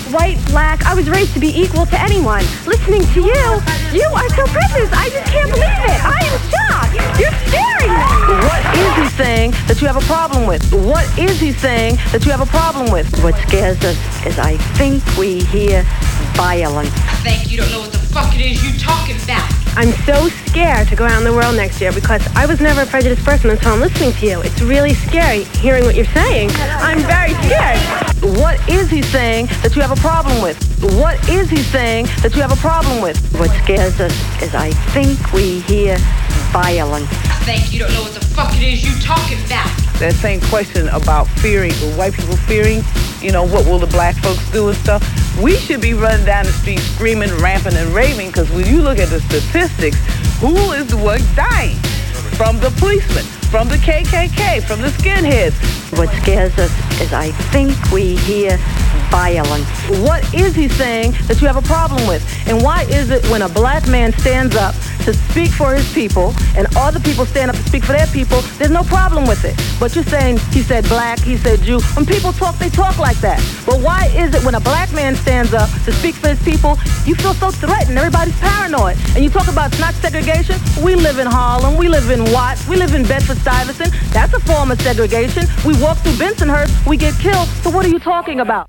white, black. I was raised to be equal to anyone. Listening to you are so precious. I just can't believe it. I am shocked. You're scaring me. What is he saying that you have a problem with? What is he saying that you have a problem with? What scares us is I think we hear violence. I think you don't know what the fuck it is you talking about. I'm so scared to go around the world next year because I was never a prejudiced person until I'm listening to you. It's really scary hearing what you're saying. I'm very scared. What is he saying that you have a problem with? What is he saying that you have a problem with? What scares us is I think we hear violence. I think you don't know what the fuck it is you talking about. That same question about fearing, white people fearing, what will the black folks do and stuff. We should be running down the street screaming, ramping, and raving, because when you look at the statistics, who is the one dying? From the policemen, from the KKK, from the skinheads. What scares us is I think we hear violence. What is he saying that you have a problem with? And why is it when a black man stands up to speak for his people and other people stand up to speak for their people, there's no problem with it? But you're saying he said black, he said Jew. When people talk, they talk like that. But why is it when a black man stands up to speak for his people, you feel so threatened, everybody's paranoid? And you talk about it's not segregation. We live in Harlem, we live in Watts, we live in Bedford-Stuyvesant. That's a form of segregation. We walk through Bensonhurst, we get killed. So what are you talking about?